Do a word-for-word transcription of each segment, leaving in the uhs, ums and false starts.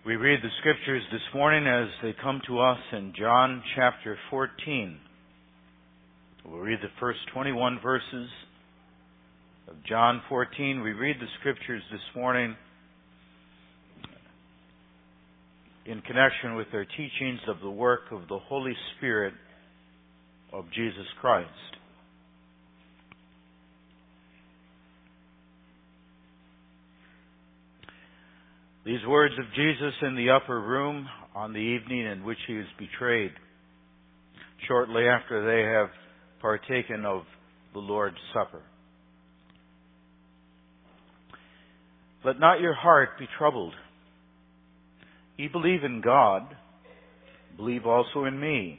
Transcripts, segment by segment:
We read the scriptures this morning as they come to us in John chapter fourteen. We'll read the first twenty-one verses of John fourteen. We read the scriptures this morning in connection with their teachings of the work of the Holy Spirit of Jesus Christ. These words of Jesus in the upper room on the evening in which he was betrayed, shortly after they have partaken of the Lord's Supper. Let not your heart be troubled. Ye believe in God, believe also in me.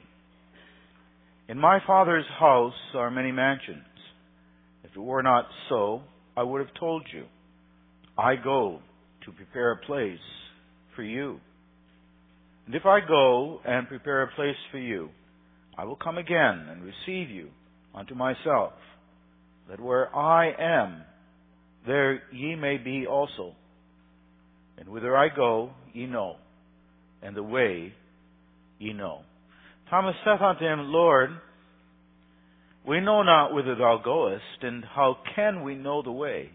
In my Father's house are many mansions. If it were not so, I would have told you. I go to prepare a place for you. And if I go and prepare a place for you, I will come again and receive you unto myself, that where I am, there ye may be also. And whither I go, ye know, and the way ye know. Thomas saith unto him, Lord, we know not whither thou goest, and how can we know the way?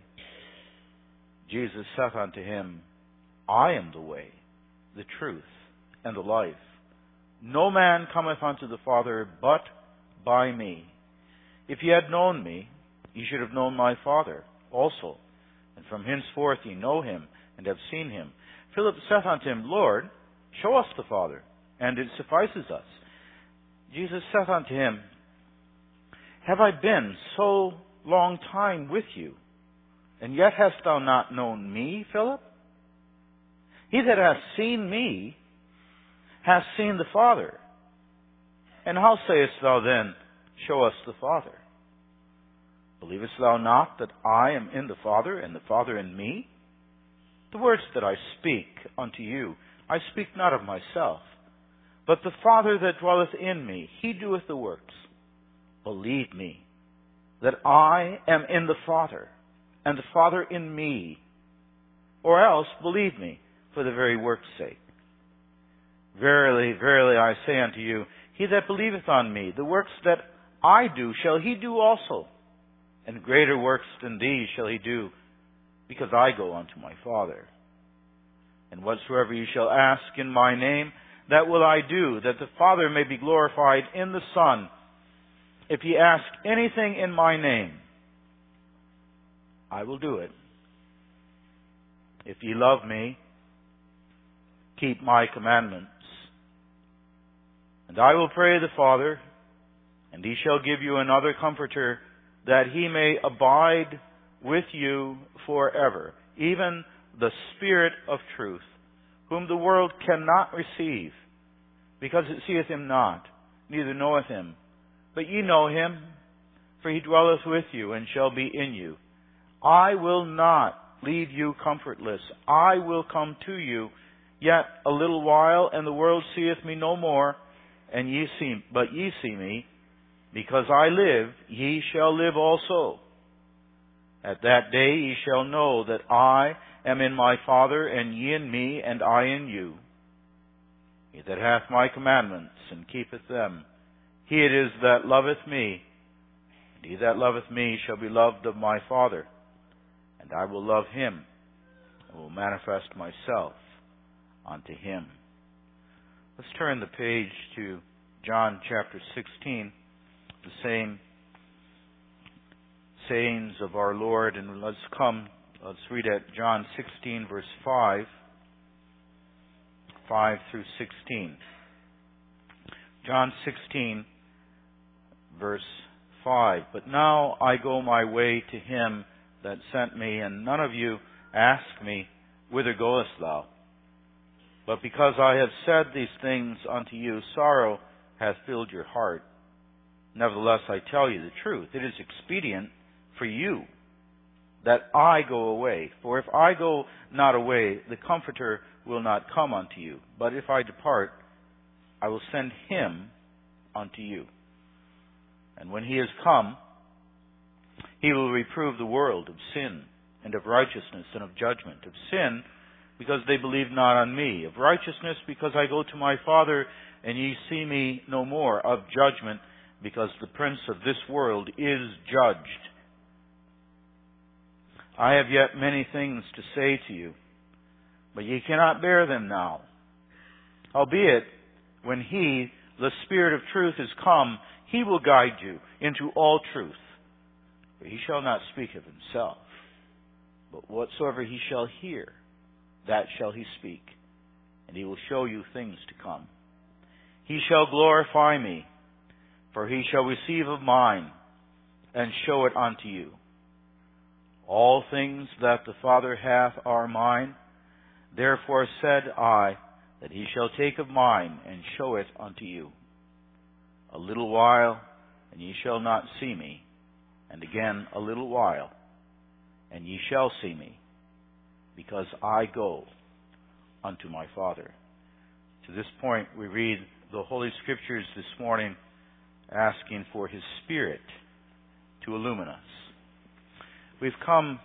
Jesus saith unto him, I am the way, the truth, and the life. No man cometh unto the Father but by me. If ye had known me, ye should have known my Father also. And from henceforth ye know him, and have seen him. Philip saith unto him, Lord, show us the Father, and it suffices us. Jesus saith unto him, Have I been so long time with you, and yet hast thou not known me, Philip? He that hath seen me hath seen the Father. And how sayest thou then, Show us the Father? Believest thou not that I am in the Father, and the Father in me? The words that I speak unto you, I speak not of myself, but the Father that dwelleth in me, he doeth the works. Believe me, that I am in the Father, and the Father in me. Or else, believe me, for the very work's sake. Verily, verily, I say unto you, he that believeth on me, the works that I do shall he do also, and greater works than these shall he do, because I go unto my Father. And whatsoever ye shall ask in my name, that will I do, that the Father may be glorified in the Son. If ye ask anything in my name, I will do it. If ye love me, keep my commandments. And I will pray the Father, and he shall give you another Comforter, that he may abide with you forever, even the Spirit of truth, whom the world cannot receive, because it seeth him not, neither knoweth him. But ye know him, for he dwelleth with you, and shall be in you. I will not leave you comfortless. I will come to you. Yet a little while, and the world seeth me no more, and ye see, but ye see me. Because I live, ye shall live also. At that day ye shall know that I am in my Father, and ye in me, and I in you. He that hath my commandments, and keepeth them, he it is that loveth me. And he that loveth me shall be loved of my Father. And I will love him, and will manifest myself unto him. Let's turn the page to John chapter sixteen, the same sayings of our Lord, and let's come, let's read at John sixteen, verse five, five through sixteen. John sixteen, verse five. But now I go my way to him that sent me, and none of you ask me, Whither goest thou? But because I have said these things unto you, sorrow hath filled your heart. Nevertheless, I tell you the truth. It is expedient for you that I go away. For if I go not away, the Comforter will not come unto you. But if I depart, I will send him unto you. And when he is come, he will reprove the world of sin, and of righteousness, and of judgment. Of sin, because they believe not on me. Of righteousness, because I go to my Father, and ye see me no more. Of judgment, because the prince of this world is judged. I have yet many things to say to you, but ye cannot bear them now. Howbeit, when he, the Spirit of truth, is come, he will guide you into all truth. For he shall not speak of himself, but whatsoever he shall hear, that shall he speak, and he will show you things to come. He shall glorify me, for he shall receive of mine, and show it unto you. All things that the Father hath are mine. Therefore said I, that he shall take of mine, and show it unto you. A little while, and ye shall not see me, and again a little while, and ye shall see me, because I go unto my Father. To this point, we read the Holy Scriptures this morning, asking for His Spirit to illumine us. We've come,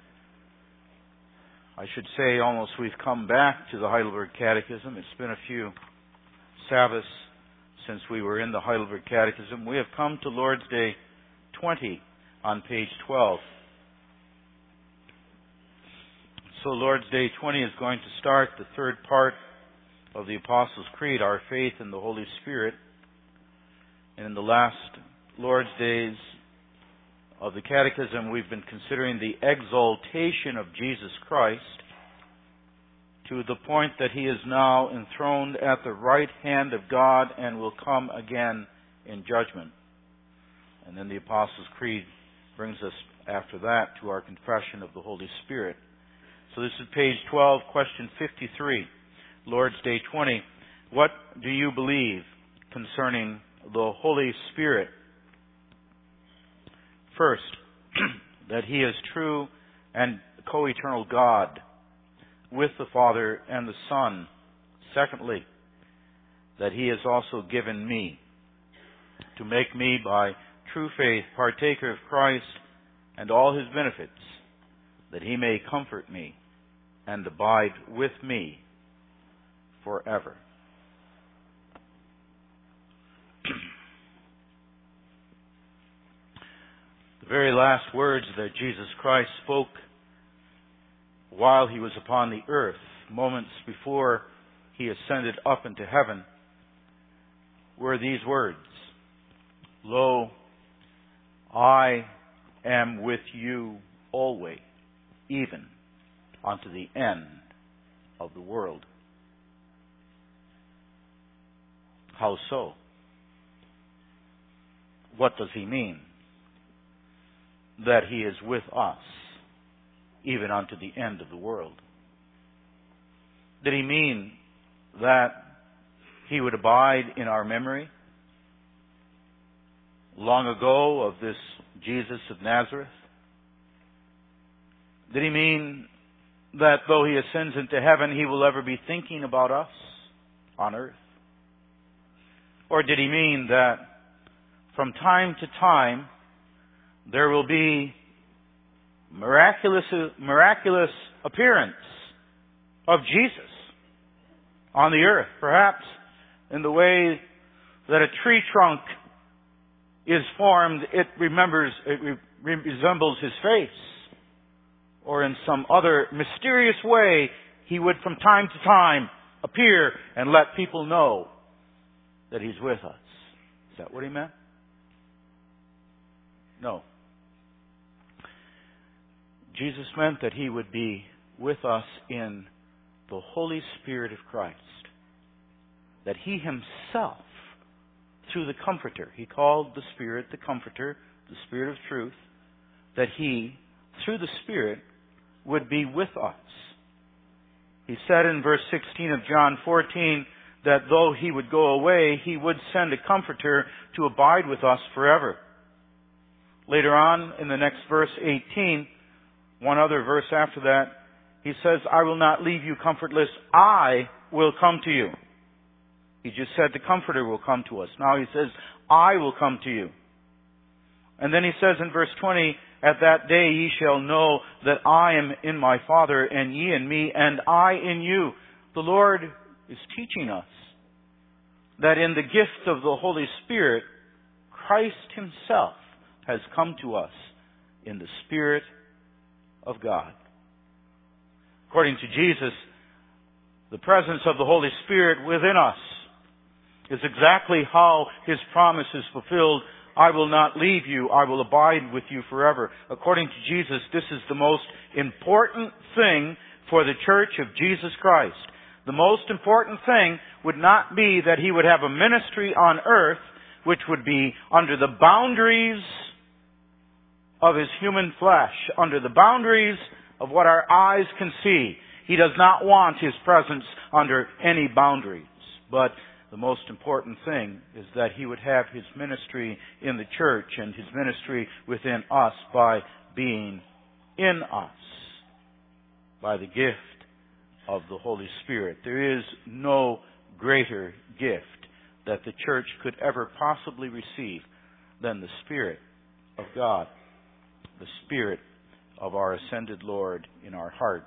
I should say almost, we've come back to the Heidelberg Catechism. It's been a few Sabbaths since we were in the Heidelberg Catechism. We have come to Lord's Day twenty on page twelve. So Lord's Day twenty is going to start the third part of the Apostles' Creed, our faith in the Holy Spirit. And in the last Lord's Days of the Catechism, we've been considering the exaltation of Jesus Christ to the point that He is now enthroned at the right hand of God and will come again in judgment. And then the Apostles' Creed brings us after that to our confession of the Holy Spirit. So this is page twelve, question fifty-three, Lord's Day twenty. What do you believe concerning the Holy Spirit? First, that He is true and co-eternal God with the Father and the Son. Secondly, that He has also given me to make me by true faith partaker of Christ and all His benefits, that He may comfort me and abide with me forever. The very last words that Jesus Christ spoke while He was upon the earth, moments before He ascended up into heaven, were these words, Lo, I am with you always, even unto the end of the world. How so? What does He mean? That He is with us, even unto the end of the world. Did He mean that He would abide in our memory long ago of this Jesus of Nazareth? Did He mean that though He ascends into heaven, He will ever be thinking about us on earth? Or did He mean that from time to time there will be miraculous, miraculous appearance of Jesus on the earth, perhaps in the way that a tree trunk is formed, it remembers, it re- resembles His face, or in some other mysterious way, He would from time to time appear and let people know that He's with us. Is that what He meant? No. Jesus meant that He would be with us in the Holy Spirit of Christ. That He Himself, through the Comforter, He called the Spirit the Comforter, the Spirit of truth, that He, through the Spirit, would be with us. He said in verse sixteen of John fourteen that though He would go away, He would send a Comforter to abide with us forever. Later on, in the next verse eighteen, one other verse after that, He says, I will not leave you comfortless, I will come to you. He just said the Comforter will come to us. Now He says, I will come to you. And then He says in verse twenty, At that day ye shall know that I am in my Father, and ye in me, and I in you. The Lord is teaching us that in the gift of the Holy Spirit, Christ Himself has come to us in the Spirit of God. According to Jesus, the presence of the Holy Spirit within us is exactly how His promise is fulfilled. I will not leave you, I will abide with you forever. According to Jesus, this is the most important thing for the Church of Jesus Christ. The most important thing would not be that He would have a ministry on earth which would be under the boundaries of His human flesh, under the boundaries of what our eyes can see. He does not want His presence under any boundaries. But the most important thing is that He would have His ministry in the church and His ministry within us by being in us, by the gift of the Holy Spirit. There is no greater gift that the church could ever possibly receive than the Spirit of God, the Spirit of our ascended Lord in our hearts.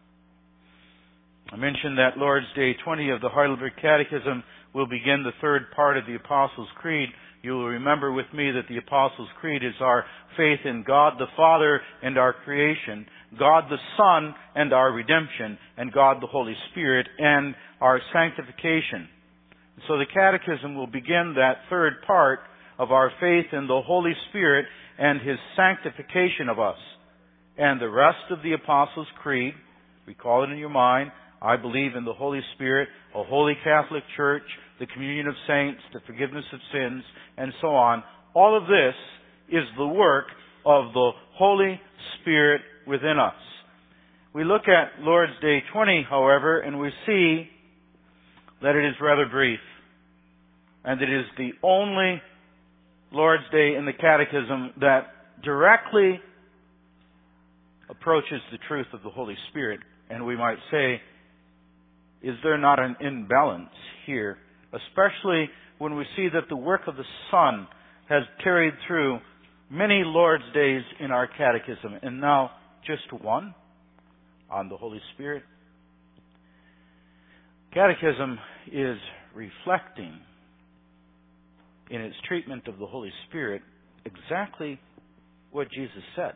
I mentioned that Lord's Day twenty of the Heidelberg Catechism will begin the third part of the Apostles' Creed. You will remember with me that the Apostles' Creed is our faith in God the Father and our creation, God the Son and our redemption, and God the Holy Spirit and our sanctification. So the Catechism will begin that third part of our faith in the Holy Spirit and His sanctification of us. And the rest of the Apostles' Creed, recall it in your mind, I believe in the Holy Spirit, a holy Catholic Church, the communion of saints, the forgiveness of sins, and so on. All of this is the work of the Holy Spirit within us. We look at Lord's Day twenty, however, and we see that it is rather brief, and it is the only Lord's Day in the Catechism that directly approaches the truth of the Holy Spirit. And we might say, is there not an imbalance here? Especially when we see that the work of the Son has carried through many Lord's Days in our Catechism, and now just one on the Holy Spirit. Catechism is reflecting in its treatment of the Holy Spirit exactly what Jesus said.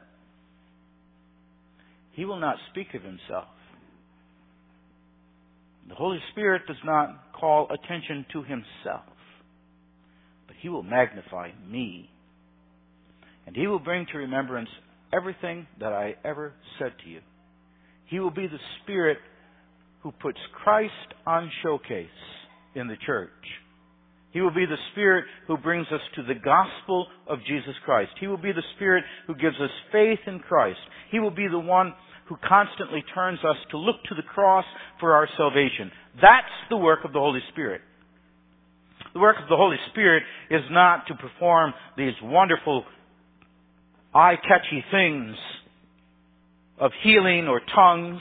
He will not speak of Himself. The Holy Spirit does not call attention to Himself, but He will magnify me. And He will bring to remembrance everything that I ever said to you. He will be the Spirit who puts Christ on showcase in the church. He will be the Spirit who brings us to the gospel of Jesus Christ. He will be the Spirit who gives us faith in Christ. He will be the one who constantly turns us to look to the cross for our salvation. That's the work of the Holy Spirit. The work of the Holy Spirit is not to perform these wonderful, eye-catchy things of healing or tongues.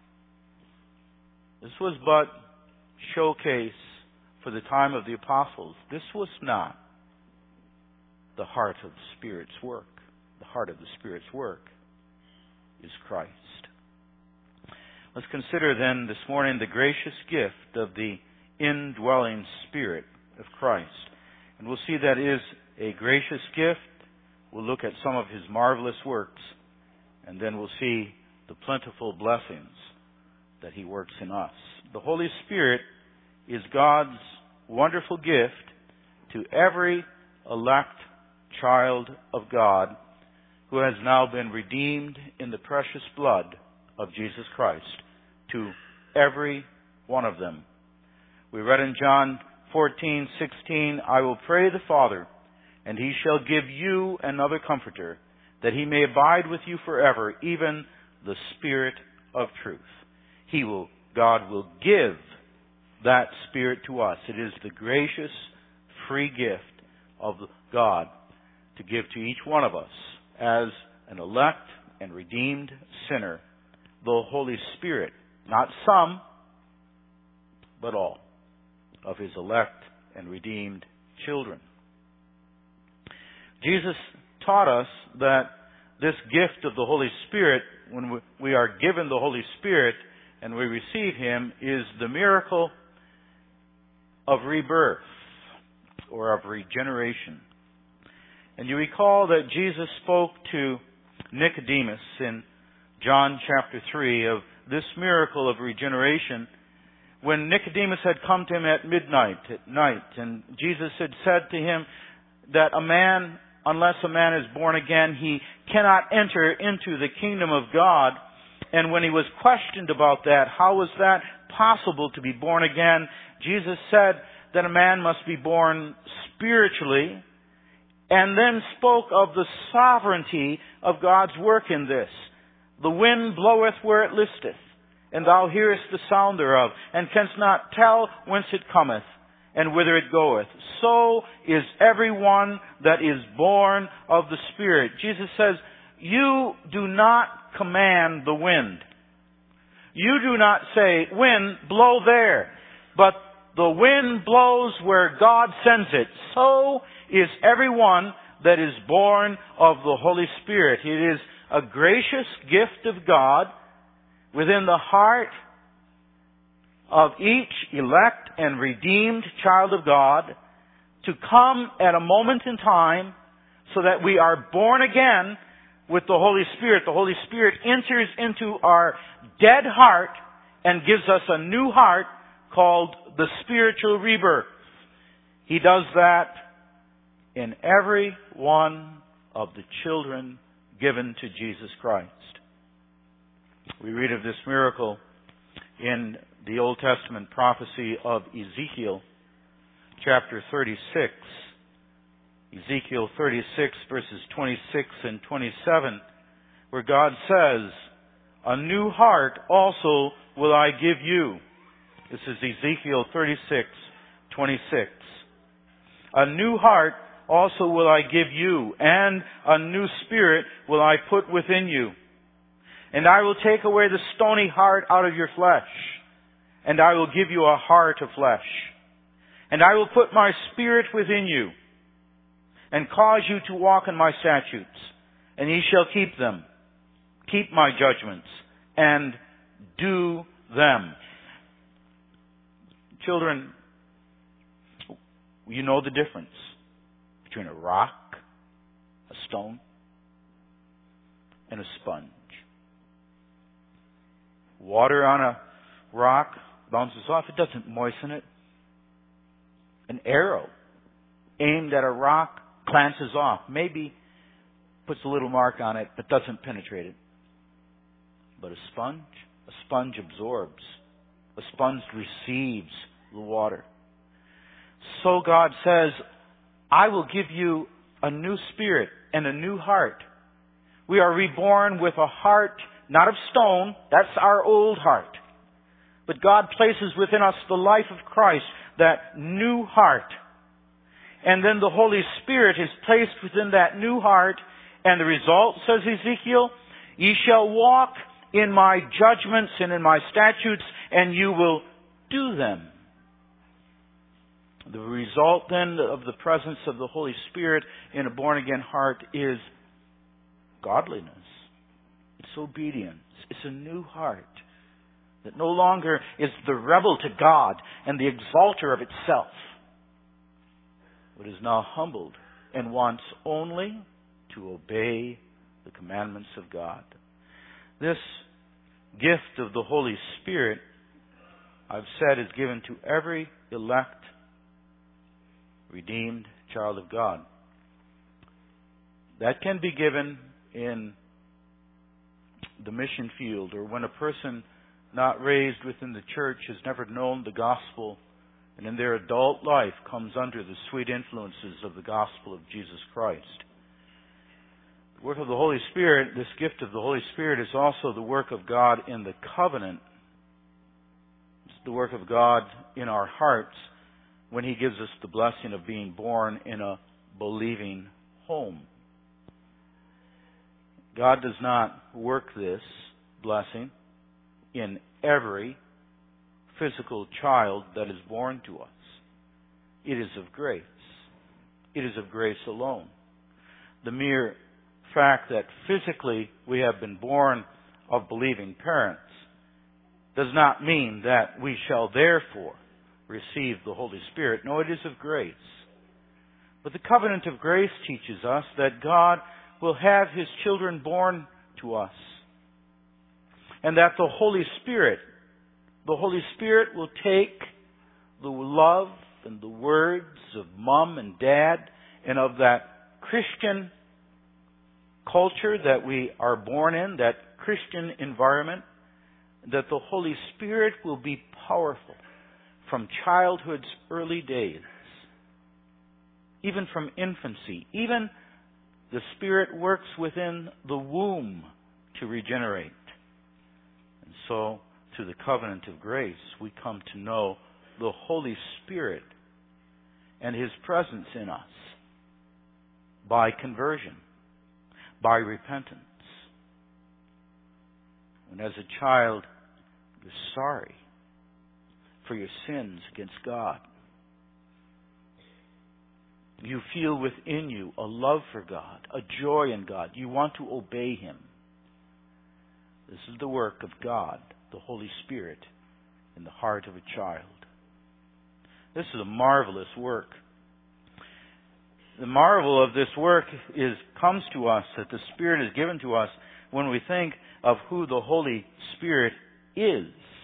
This was but showcase for the time of the apostles. This was not the heart of the Spirit's work. The heart of the Spirit's work is Christ. Let's consider then this morning the gracious gift of the indwelling Spirit of Christ. And we'll see that is a gracious gift. We'll look at some of His marvelous works, and then we'll see the plentiful blessings that He works in us. The Holy Spirit is God's wonderful gift to every elect child of God who has now been redeemed in the precious blood of Jesus Christ, to every one of them. We read in John fourteen sixteen, I will pray the Father, and He shall give you another Comforter, that He may abide with you forever, even the Spirit of truth. He will, God will give that Spirit to us. It is the gracious, free gift of God to give to each one of us as an elect and redeemed sinner, the Holy Spirit, not some, but all of His elect and redeemed children. Jesus taught us that this gift of the Holy Spirit, when we are given the Holy Spirit and we receive Him, is the miracle of rebirth or of regeneration. And you recall that Jesus spoke to Nicodemus in John chapter three of this miracle of regeneration when Nicodemus had come to him at midnight, at night, and Jesus had said to him that a man, unless a man is born again, he cannot enter into the kingdom of God. And when he was questioned about that, how was that possible to be born again? Jesus said that a man must be born spiritually, and then spoke of the sovereignty of God's work in this. The wind bloweth where it listeth, and thou hearest the sound thereof, and canst not tell whence it cometh, and whither it goeth. So is every one that is born of the Spirit. Jesus says, you do not command the wind. You do not say, wind, blow there. But the wind blows where God sends it. So is everyone that is born of the Holy Spirit. It is a gracious gift of God within the heart of each elect and redeemed child of God to come at a moment in time so that we are born again with the Holy Spirit. The Holy Spirit enters into our dead heart and gives us a new heart called the spiritual rebirth. He does that in every one of the children given to Jesus Christ. We read of this miracle in the Old Testament prophecy of Ezekiel, chapter thirty-six. Ezekiel thirty-six, verses twenty-six and twenty-seven, where God says, a new heart also will I give you. This is Ezekiel thirty-six, twenty-six. A new heart also will I give you, and a new spirit will I put within you. And I will take away the stony heart out of your flesh, and I will give you a heart of flesh. And I will put my spirit within you, and cause you to walk in my statutes, and ye shall keep them. Keep my judgments, and do them. Children, you know the difference between a rock, a stone, and a sponge. Water on a rock bounces off. It doesn't moisten it. An arrow aimed at a rock glances off. Maybe puts a little mark on it, but doesn't penetrate it. But a sponge, a sponge absorbs. A sponge receives the water. So God says, I will give you a new spirit and a new heart. We are reborn with a heart, not of stone. That's our old heart. But God places within us the life of Christ, that new heart. And then the Holy Spirit is placed within that new heart. And the result, says Ezekiel, ye shall walk in my judgments and in my statutes, and you will do them. The result then of the presence of the Holy Spirit in a born-again heart is godliness. It's obedience. It's a new heart that no longer is the rebel to God and the exalter of itself, but is now humbled and wants only to obey the commandments of God. This gift of the Holy Spirit, I've said, is given to every elect, redeemed child of God. That can be given in the mission field, or when a person not raised within the church has never known the gospel, and in their adult life comes under the sweet influences of the gospel of Jesus Christ. The work of the Holy Spirit, this gift of the Holy Spirit, is also the work of God in the covenant. It's the work of God in our hearts when He gives us the blessing of being born in a believing home. God does not work this blessing in every physical child that is born to us. It is of grace. It is of grace alone. The mere fact that physically we have been born of believing parents does not mean that we shall therefore receive the Holy Spirit. No, it is of grace. But the covenant of grace teaches us that God will have His children born to us. And that the Holy Spirit, the Holy Spirit will take the love and the words of mom and dad and of that Christian culture that we are born in, that Christian environment, that the Holy Spirit will be powerful from childhood's early days, even from infancy. Even the Spirit works within the womb to regenerate. And so, through the covenant of grace, we come to know the Holy Spirit and His presence in us by conversion, by repentance. When as a child you're sorry for your sins against God, you feel within you a love for God, a joy in God. You want to obey Him. This is the work of God, the Holy Spirit, in the heart of a child. This is a marvelous work. The marvel of this work is comes to us, that the Spirit is given to us when we think of who the Holy Spirit is.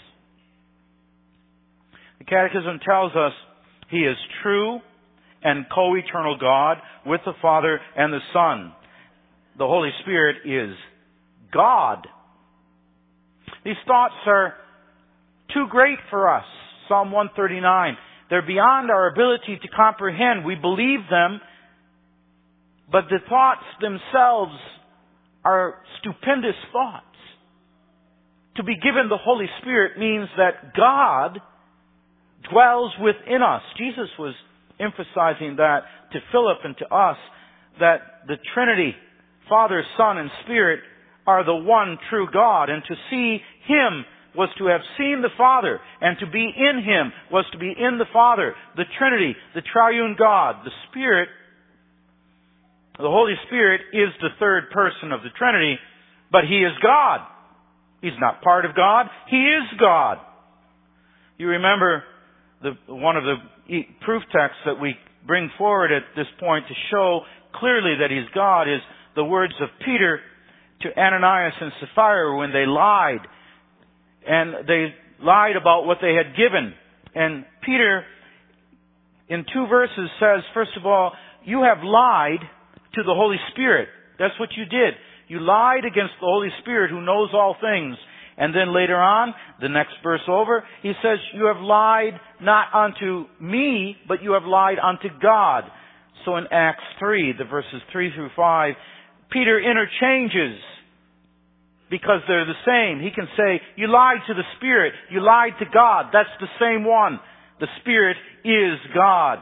The Catechism tells us He is true and co-eternal God with the Father and the Son. The Holy Spirit is God. These thoughts are too great for us. Psalm one thirty-nine. They're beyond our ability to comprehend. We believe them, but the thoughts themselves are stupendous thoughts. To be given the Holy Spirit means that God dwells within us. Jesus was emphasizing that to Philip and to us, that the Trinity, Father, Son, and Spirit, are the one true God. And to see Him was to have seen the Father, and to be in Him was to be in the Father. The Trinity, the triune God, the Spirit, the Holy Spirit is the third person of the Trinity, but He is God. He's not part of God. He is God. You remember the, one of the proof texts that we bring forward at this point to show clearly that He's God is the words of Peter to Ananias and Sapphira when they lied. And they lied about what they had given. And Peter, in two verses, says, first of all, you have lied to the Holy Spirit. That's what you did. You lied against the Holy Spirit who knows all things. And then later on, the next verse over, he says, you have lied not unto me, but you have lied unto God. So in Acts three, the verses three through five, Peter interchanges because they're the same. He can say, you lied to the Spirit, you lied to God. That's the same one. The Spirit is God.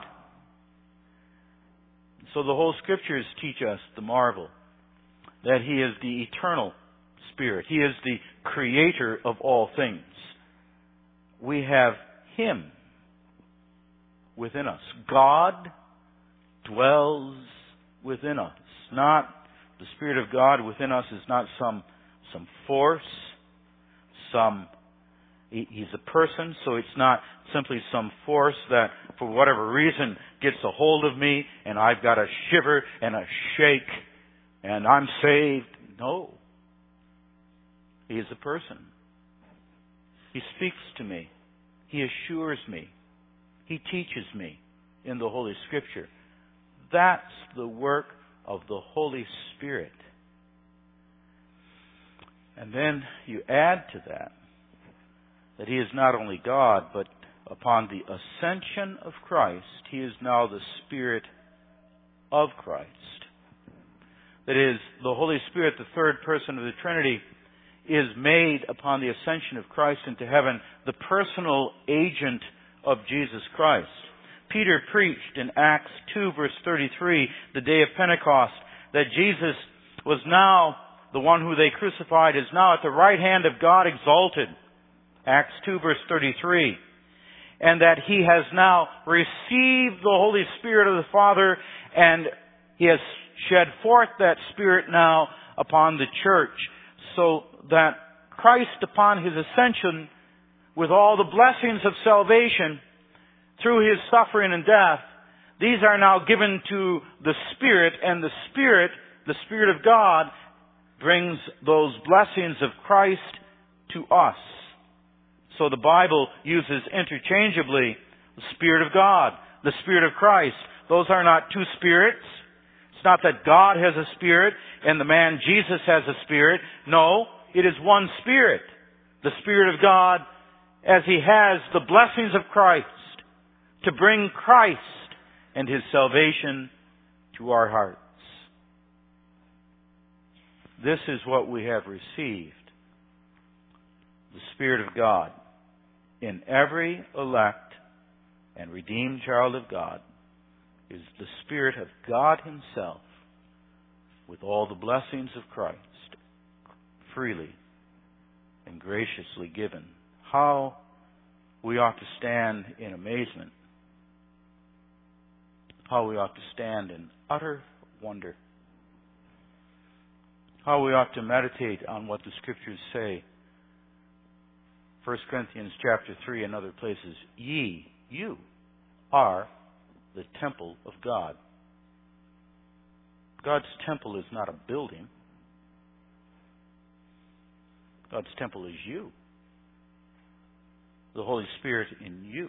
So the whole Scriptures teach us the marvel that He is the eternal Spirit. He is the creator of all things. We have Him within us. God dwells within us. Not the Spirit of God within us is not some some force, some He's a person, so it's not simply some force that for whatever reason gets a hold of me and I've got a shiver and a shake and I'm saved. No. He is a person. He speaks to me. He assures me. He teaches me in the Holy Scripture. That's the work of the Holy Spirit. And then you add to that that He is not only God, but upon the ascension of Christ, He is now the Spirit of Christ. That is, the Holy Spirit, the third person of the Trinity, is made upon the ascension of Christ into heaven the personal agent of Jesus Christ. Peter preached in Acts two verse thirty-three, the day of Pentecost, that Jesus was now, the one who they crucified is now at the right hand of God exalted. Acts two verse thirty-three. And that He has now received the Holy Spirit of the Father and He has shed forth that Spirit now upon the church, so that Christ, upon His ascension, with all the blessings of salvation through His suffering and death, these are now given to the Spirit, and the Spirit, the Spirit of God, brings those blessings of Christ to us. So the Bible uses interchangeably the Spirit of God, the Spirit of Christ. Those are not two spirits. It's not that God has a spirit and the man Jesus has a spirit. No, it is one Spirit. The Spirit of God, as He has the blessings of Christ to bring Christ and His salvation to our hearts. This is what we have received. The Spirit of God in every elect and redeemed child of God is the Spirit of God Himself with all the blessings of Christ freely and graciously given. How we ought to stand in amazement. How we ought to stand in utter wonder. How we ought to meditate on what the Scriptures say. First Corinthians chapter three and other places. Ye, you, are the temple of God. God's temple is not a building. God's temple is you. The Holy Spirit in you.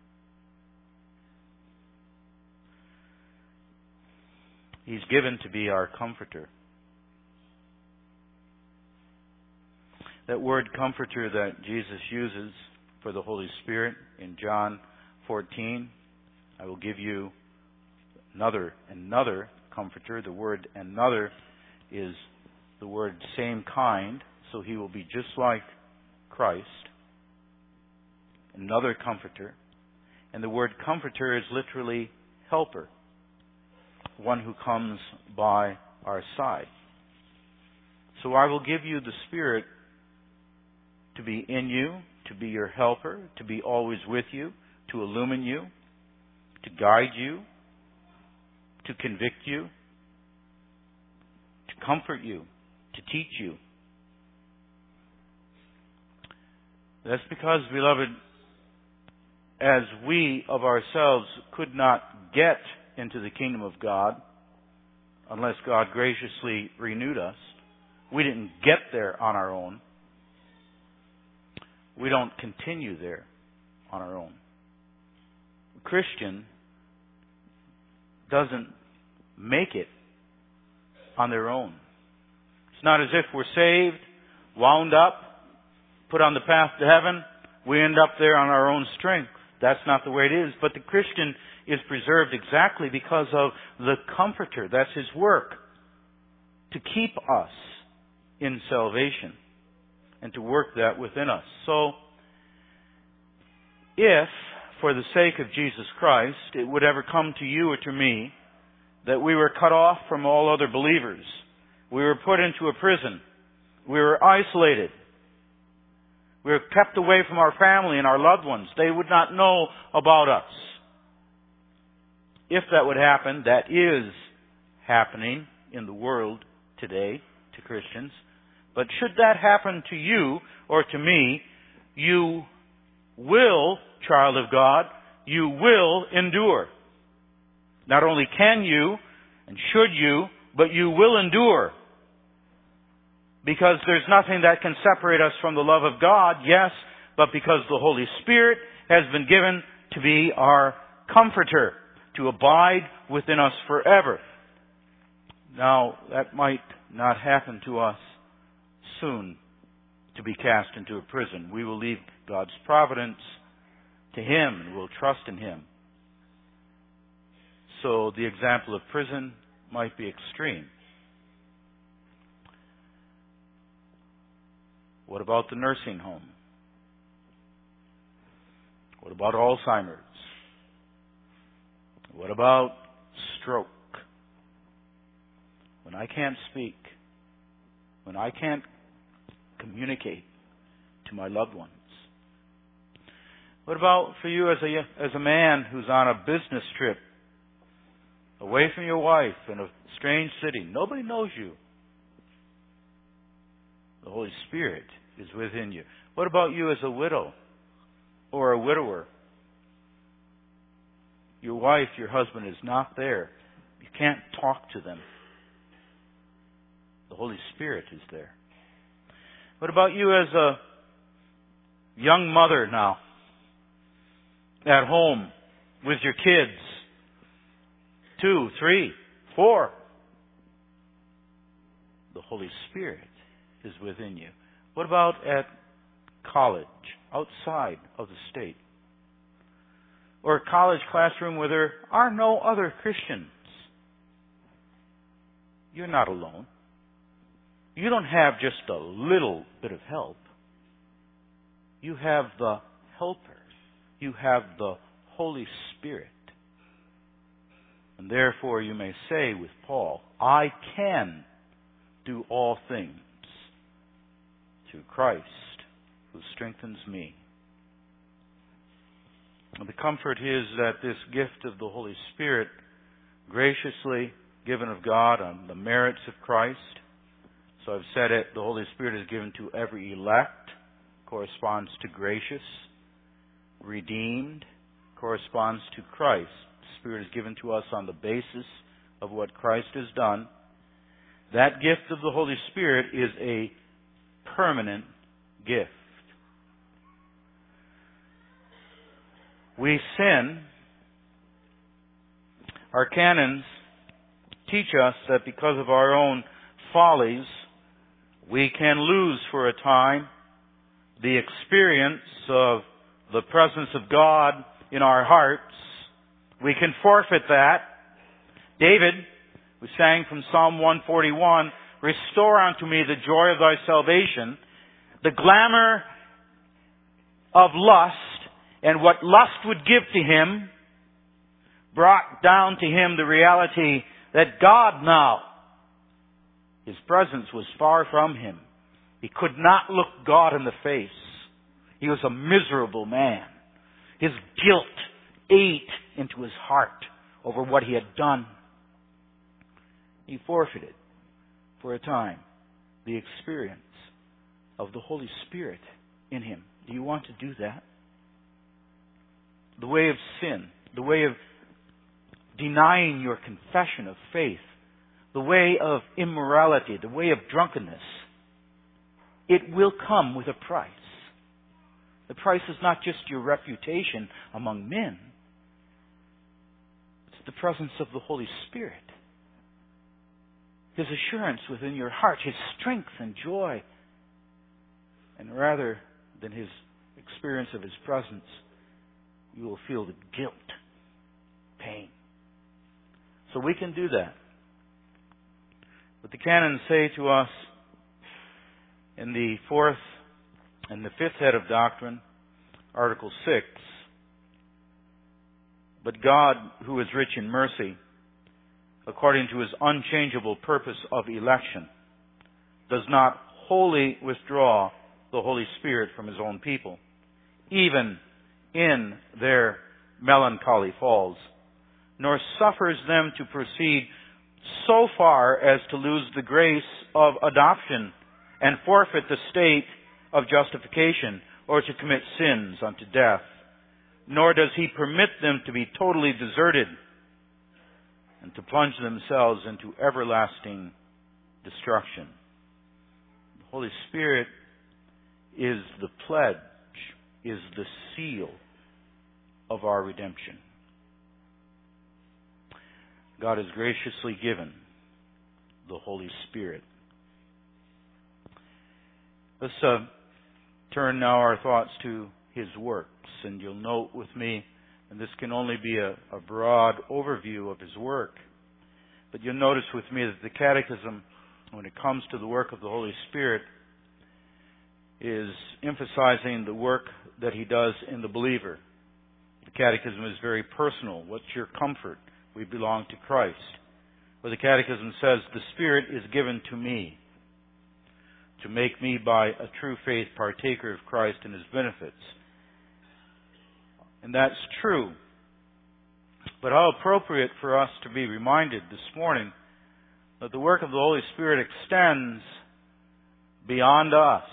He's given to be our comforter. That word comforter that Jesus uses for the Holy Spirit in John fourteen, I will give you another, another comforter. The word another is the word same kind, so He will be just like Christ. Another comforter. And the word comforter is literally helper. One who comes by our side. So I will give you the Spirit to be in you, to be your helper, to be always with you, to illumine you, to guide you, to convict you, to comfort you, to teach you. That's because, beloved, as we of ourselves could not get into the kingdom of God unless God graciously renewed us, we didn't get there on our own. We don't continue there on our own. A Christian doesn't make it on their own. It's not as if we're saved, wound up, put on the path to heaven, we end up there on our own strength. That's not the way it is. But the Christian is preserved exactly because of the Comforter. That's His work. To keep us in salvation and to work that within us. So, if, for the sake of Jesus Christ, it would ever come to you or to me that we were cut off from all other believers, we were put into a prison, we were isolated, we were kept away from our family and our loved ones, they would not know about us. If that would happen, that is happening in the world today to Christians. But should that happen to you or to me, you will, child of God, you will endure. Not only can you and should you, but you will endure. Because there's nothing that can separate us from the love of God, yes, but because the Holy Spirit has been given to be our comforter, to abide within us forever. Now, that might not happen to us soon, to be cast into a prison. We will leave God's providence to Him and we'll trust in Him. So the example of prison might be extreme. What about the nursing home? What about Alzheimer's? What about stroke? When I can't speak, when I can't communicate to my loved ones. What about for you as a, as a man who's on a business trip away from your wife in a strange city. Nobody knows you. The Holy Spirit is within you. What about you as a widow or a widower? Your wife, your husband is not there. You can't talk to them. The Holy Spirit is there. What about you as a young mother now? At home with your kids. Two, three, four. The Holy Spirit is within you. What about at college, outside of the state? Or a college classroom where there are no other Christians? You're not alone. You don't have just a little bit of help. You have the Helper. You have the Holy Spirit. And therefore you may say with Paul, I can do all things through Christ who strengthens me. And the comfort is that this gift of the Holy Spirit, graciously given of God on the merits of Christ, so I've said it, the Holy Spirit is given to every elect, corresponds to gracious. Redeemed corresponds to Christ. The Spirit is given to us on the basis of what Christ has done. That gift of the Holy Spirit is a permanent gift. We sin. Our canons teach us that because of our own follies, we can lose for a time the experience of the presence of God in our hearts. We can forfeit that. David, who sang from Psalm one forty-one, restore unto me the joy of thy salvation. The glamour of lust and what lust would give to him brought down to him the reality that God now, His presence was far from him. He could not look God in the face. He was a miserable man. His guilt ate into his heart over what he had done. He forfeited, for a time, the experience of the Holy Spirit in him. Do you want to do that? The way of sin, the way of denying your confession of faith, the way of immorality, the way of drunkenness, it will come with a price. The price is not just your reputation among men. It's the presence of the Holy Spirit. His assurance within your heart, His strength and joy. And rather than His experience of His presence, you will feel the guilt, pain. So we can do that. But the canons say to us in the fourth and the fifth head of doctrine, Article six, but God, who is rich in mercy, according to His unchangeable purpose of election, does not wholly withdraw the Holy Spirit from His own people, even in their melancholy falls, nor suffers them to proceed so far as to lose the grace of adoption and forfeit the state of justification, or to commit sins unto death. Nor does He permit them to be totally deserted and to plunge themselves into everlasting destruction. The Holy Spirit is the pledge, is the seal of our redemption. God has graciously given the Holy Spirit. Let's uh, turn now our thoughts to His works. And you'll note with me, and this can only be a, a broad overview of His work, but you'll notice with me that the Catechism, when it comes to the work of the Holy Spirit, is emphasizing the work that He does in the believer. The Catechism is very personal. What's your comfort? We belong to Christ. Where the Catechism says, the Spirit is given to me to make me by a true faith partaker of Christ and His benefits. And that's true. But how appropriate for us to be reminded this morning that the work of the Holy Spirit extends beyond us.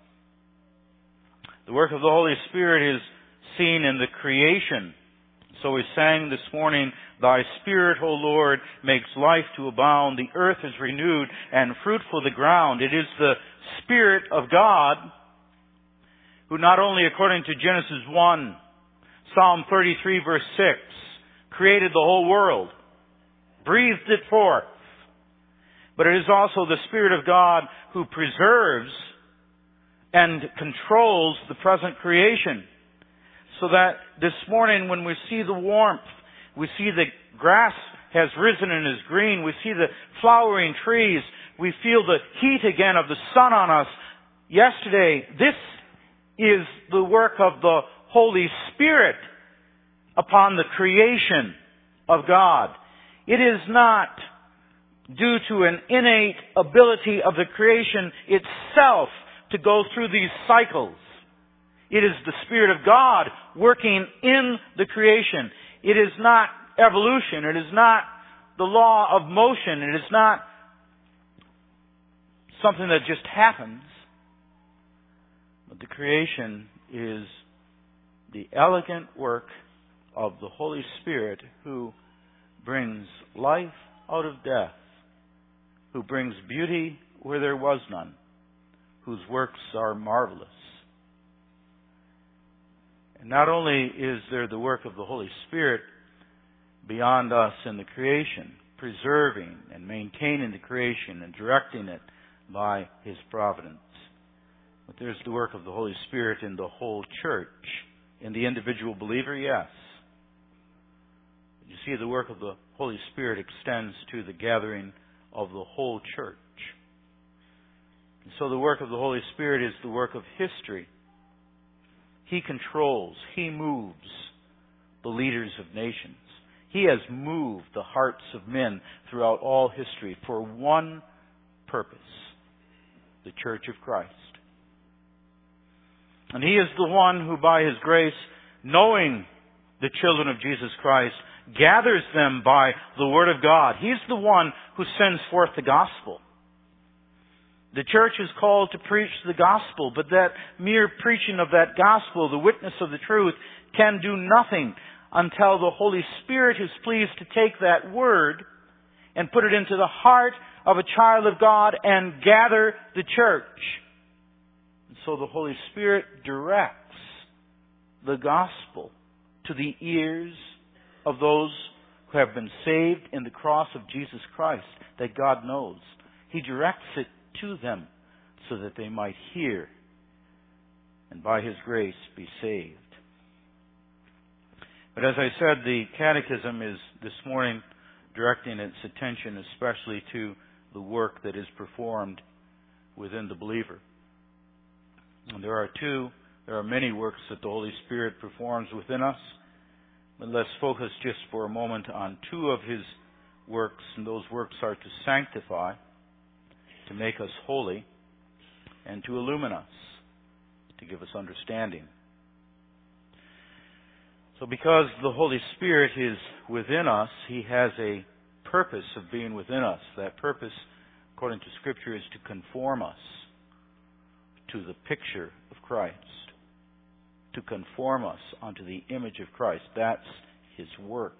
The work of the Holy Spirit is seen in the creation. So we sang this morning, Thy Spirit, O Lord, makes life to abound. The earth is renewed and fruitful the ground. It is the Spirit of God who not only according to Genesis one, Psalm thirty-three verse six, created the whole world, breathed it forth, but it is also the Spirit of God who preserves and controls the present creation. So that this morning when we see the warmth, we see the grass has risen and is green, we see the flowering trees, we feel the heat again of the sun on us. Yesterday, this is the work of the Holy Spirit upon the creation of God. It is not due to an innate ability of the creation itself to go through these cycles. It is the Spirit of God working in the creation. It is not evolution. It is not the law of motion. It is not something that just happens. But the creation is the elegant work of the Holy Spirit who brings life out of death, who brings beauty where there was none, whose works are marvelous. And not only is there the work of the Holy Spirit beyond us in the creation, preserving and maintaining the creation and directing it by His providence, but there's the work of the Holy Spirit in the whole church. In the individual believer, yes. You see, the work of the Holy Spirit extends to the gathering of the whole church. And so the work of the Holy Spirit is the work of history. He controls, He moves the leaders of nations. He has moved the hearts of men throughout all history for one purpose, the Church of Christ. And He is the one who by His grace, knowing the children of Jesus Christ, gathers them by the Word of God. He's the one who sends forth the gospel. The church is called to preach the gospel, but that mere preaching of that gospel, the witness of the truth, can do nothing until the Holy Spirit is pleased to take that word and put it into the heart of a child of God and gather the church. And so the Holy Spirit directs the gospel to the ears of those who have been saved in the cross of Jesus Christ that God knows. He directs it to them so that they might hear and by His grace be saved. But as I said, the Catechism is this morning directing its attention especially to the work that is performed within the believer. And there are two, there are many works that the Holy Spirit performs within us. But let's focus just for a moment on two of His works, and those works are to sanctify, to make us holy, and to illumine us, to give us understanding. So because the Holy Spirit is within us, He has a purpose of being within us. That purpose, according to Scripture, is to conform us to the picture of Christ, to conform us unto the image of Christ. That's His work.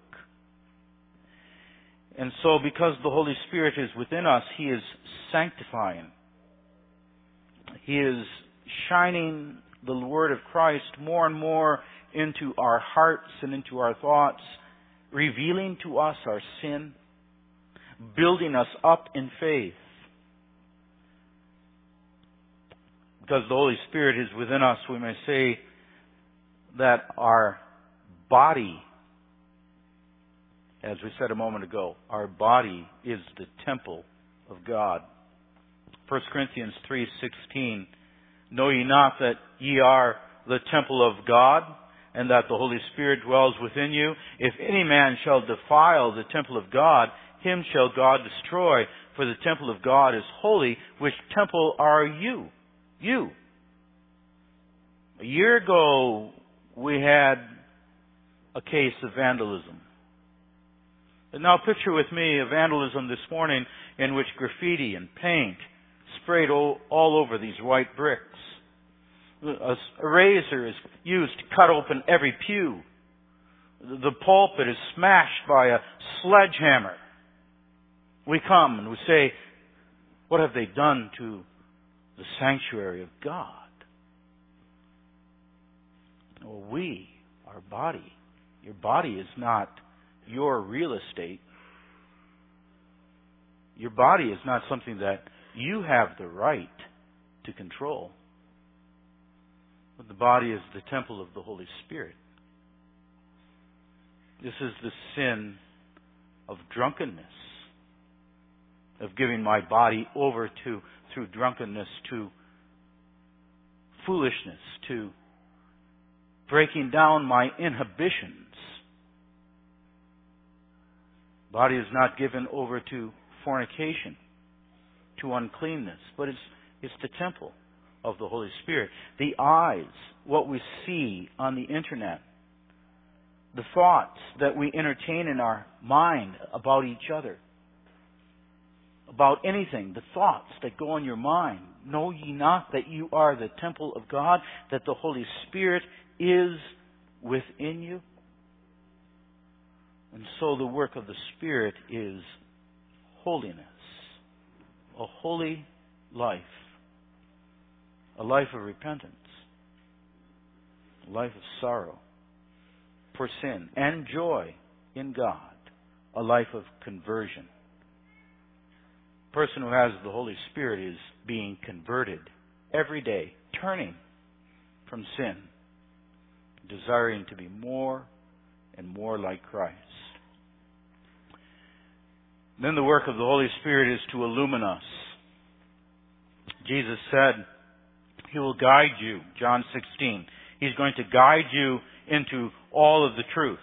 And so because the Holy Spirit is within us, He is sanctifying. He is shining the Word of Christ more and more into our hearts and into our thoughts, revealing to us our sin, building us up in faith. Because the Holy Spirit is within us, we may say that our body, as we said a moment ago, our body is the temple of God. First Corinthians three sixteen, know ye not that ye are the temple of God, and that the Holy Spirit dwells within you? If any man shall defile the temple of God, him shall God destroy. For the temple of God is holy, which temple are you? You. A year ago, we had a case of vandalism. And now picture with me a vandalism this morning in which graffiti and paint sprayed all, all over these white bricks. A, a razor is used to cut open every pew. The pulpit is smashed by a sledgehammer. We come and we say, what have they done to the sanctuary of God? Well, we, our body, your body is not your real estate. Your body is not something that you have the right to control. But the body is the temple of the Holy Spirit. This is the sin of drunkenness, of giving my body over to, through drunkenness, to foolishness, to breaking down my inhibitions. Body is not given over to fornication, to uncleanness, but it's, it's the temple of the Holy Spirit. The eyes, what we see on the internet, the thoughts that we entertain in our mind about each other, about anything, the thoughts that go in your mind. Know ye not that you are the temple of God, that the Holy Spirit is within you? And so the work of the Spirit is holiness, a holy life, a life of repentance, a life of sorrow for sin and joy in God, a life of conversion. A person who has the Holy Spirit is being converted every day, turning from sin, desiring to be more and more like Christ. Then the work of the Holy Spirit is to illumine us. Jesus said He will guide you, John sixteen. He's going to guide you into all of the truth.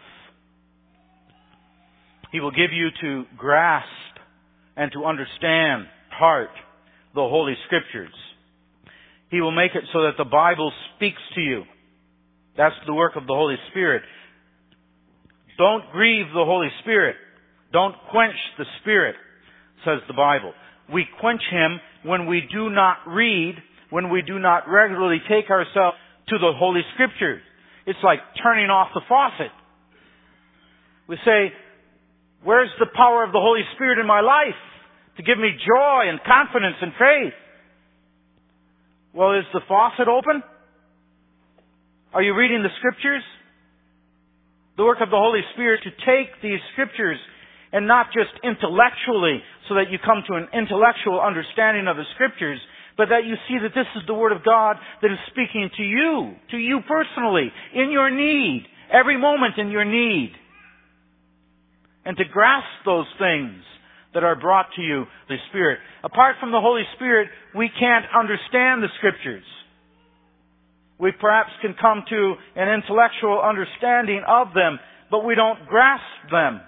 He will give you to grasp and to understand, heart, the Holy Scriptures. He will make it so that the Bible speaks to you. That's the work of the Holy Spirit. Don't grieve the Holy Spirit. Don't quench the Spirit, says the Bible. We quench Him when we do not read, when we do not regularly take ourselves to the Holy Scriptures. It's like turning off the faucet. We say, where's the power of the Holy Spirit in my life to give me joy and confidence and faith? Well, is the faucet open? Are you reading the Scriptures? The work of the Holy Spirit to take these Scriptures and not just intellectually so that you come to an intellectual understanding of the Scriptures, but that you see that this is the Word of God that is speaking to you, to you personally, in your need, every moment in your need. And to grasp those things that are brought to you, the Spirit. Apart from the Holy Spirit, we can't understand the Scriptures. We perhaps can come to an intellectual understanding of them, but we don't grasp them.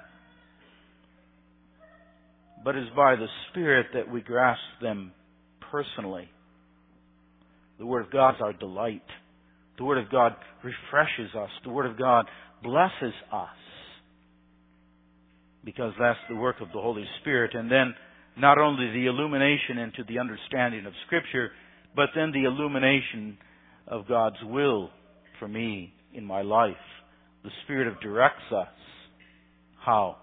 But it's by the Spirit that we grasp them personally. The Word of God is our delight. The Word of God refreshes us. The Word of God blesses us. Because that's the work of the Holy Spirit. And then not only the illumination into the understanding of Scripture, but then the illumination of God's will for me in my life. The Spirit directs us. How?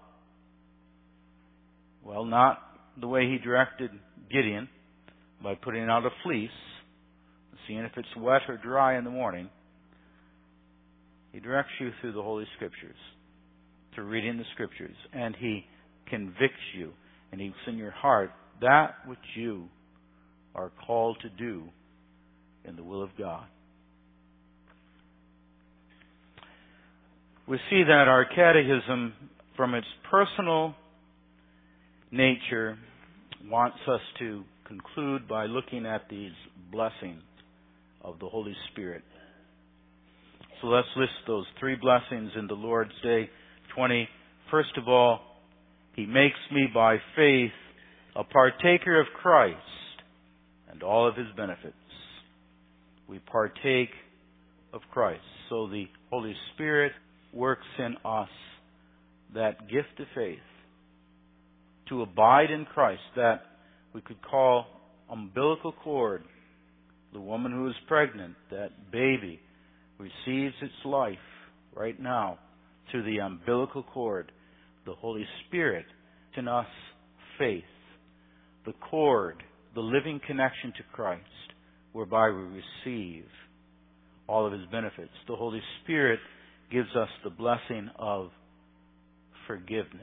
Well, not the way He directed Gideon, by putting out a fleece, seeing if it's wet or dry in the morning. He directs you through the Holy Scriptures, through reading the Scriptures, and He convicts you, and He puts in your heart that which you are called to do in the will of God. We see that our catechism, from its personal nature, wants us to conclude by looking at these blessings of the Holy Spirit. So let's list those three blessings in the Lord's Day twenty. First of all, He makes me by faith a partaker of Christ and all of His benefits. We partake of Christ. So the Holy Spirit works in us that gift of faith to abide in Christ, that we could call umbilical cord. The woman who is pregnant, that baby, receives its life right now through the umbilical cord. The Holy Spirit in us, faith, the cord, the living connection to Christ, whereby we receive all of His benefits. The Holy Spirit gives us the blessing of forgiveness.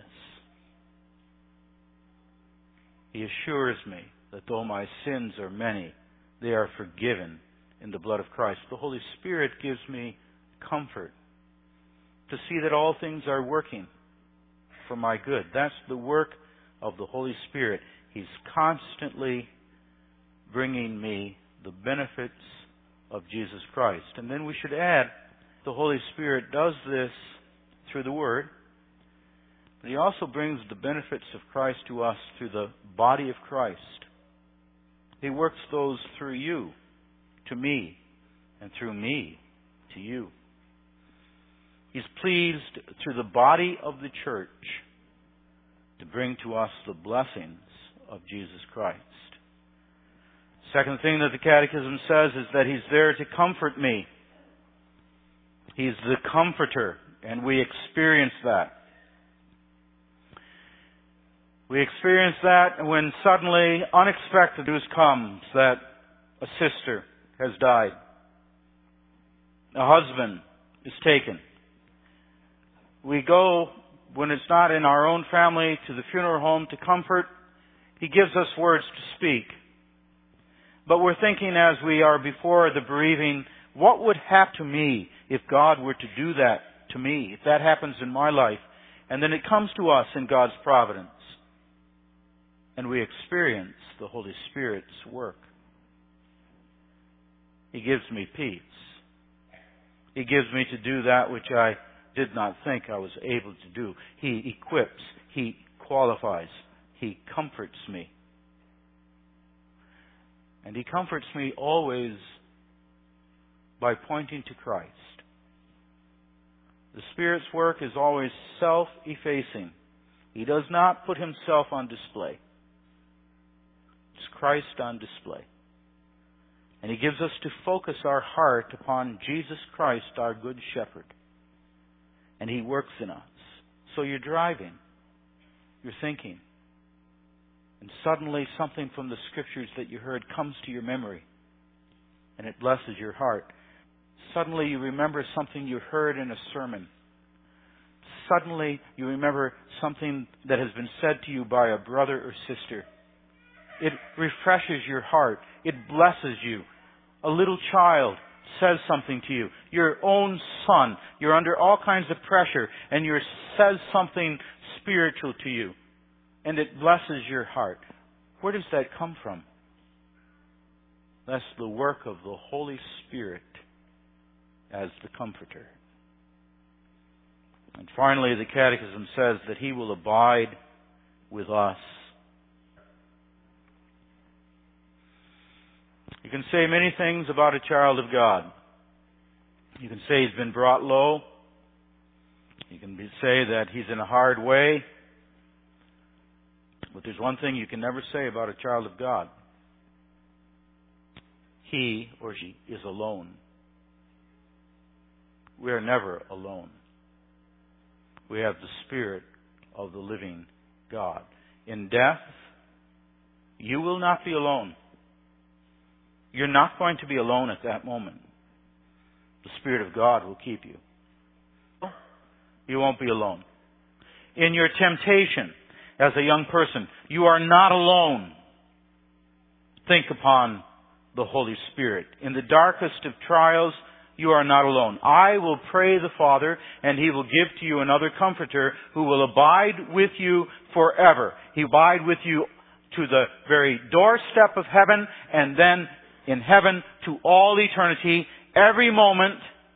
He assures me that though my sins are many, they are forgiven in the blood of Christ. The Holy Spirit gives me comfort to see that all things are working for my good. That's the work of the Holy Spirit. He's constantly bringing me the benefits of Jesus Christ. And then we should add, the Holy Spirit does this through the Word, but He also brings the benefits of Christ to us through the body of Christ. He works those through you, to me, and through me, to you. He's pleased through the body of the church to bring to us the blessings of Jesus Christ. Second thing that the Catechism says is that He's there to comfort me. He's the comforter, and we experience that. We experience that when suddenly unexpected news comes that a sister has died. A husband is taken. We go, when it's not in our own family, to the funeral home to comfort. He gives us words to speak. But we're thinking as we are before the bereaving, what would happen to me if God were to do that to me, if that happens in my life? And then it comes to us in God's providence. And we experience the Holy Spirit's work. He gives me peace. He gives me to do that which I did not think I was able to do. He equips. He qualifies. He comforts me. And He comforts me always by pointing to Christ. The Spirit's work is always self-effacing. He does not put Himself on display. It's Christ on display. And He gives us to focus our heart upon Jesus Christ, our Good Shepherd. And He works in us. So you're driving. You're thinking. And suddenly something from the Scriptures that you heard comes to your memory. And it blesses your heart. Suddenly you remember something you heard in a sermon. Suddenly you remember something that has been said to you by a brother or sister. It refreshes your heart. It blesses you. A little child says something to you. Your own son. You're under all kinds of pressure, and you says something spiritual to you. And it blesses your heart. Where does that come from? That's the work of the Holy Spirit as the Comforter. And finally, the Catechism says that He will abide with us. You can say many things about a child of God. You can say he's been brought low. You can say that he's in a hard way. But there's one thing you can never say about a child of God. He or she is alone. We are never alone. We have the Spirit of the living God. In death, you will not be alone. You're not going to be alone at that moment. The Spirit of God will keep you. You won't be alone. In your temptation, as a young person, you are not alone. Think upon the Holy Spirit. In the darkest of trials, you are not alone. I will pray the Father, and He will give to you another Comforter who will abide with you forever. He will abide with you to the very doorstep of heaven, and then in heaven to all eternity. Every moment,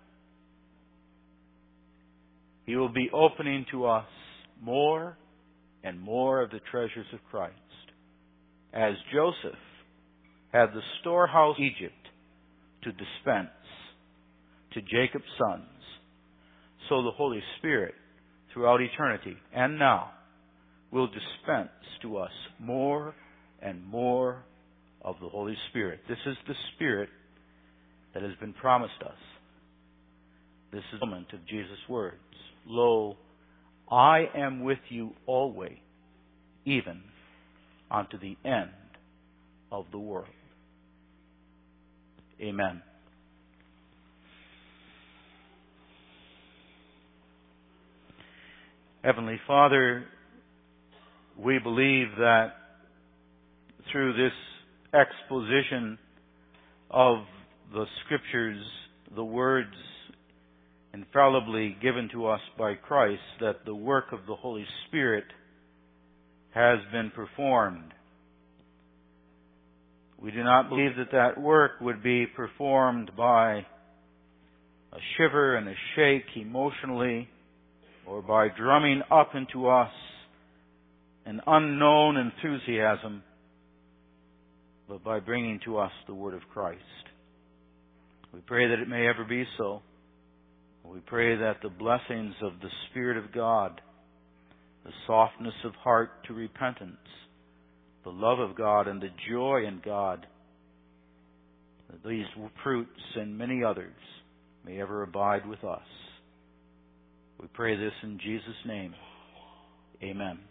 He will be opening to us more and more of the treasures of Christ. As Joseph had the storehouse of Egypt to dispense to Jacob's sons, so the Holy Spirit throughout eternity and now will dispense to us more and more of the Holy Spirit. This is the Spirit that has been promised us. This is the fulfillment of Jesus' words. Lo, I am with you always, even unto the end of the world. Amen. Heavenly Father, we believe that through this exposition of the Scriptures, the words infallibly given to us by Christ, that the work of the Holy Spirit has been performed. We do not believe that that work would be performed by a shiver and a shake emotionally, or by drumming up into us an unknown enthusiasm, but by bringing to us the Word of Christ. We pray that it may ever be so. We pray that the blessings of the Spirit of God, the softness of heart to repentance, the love of God, and the joy in God, that these fruits and many others may ever abide with us. We pray this in Jesus' name. Amen.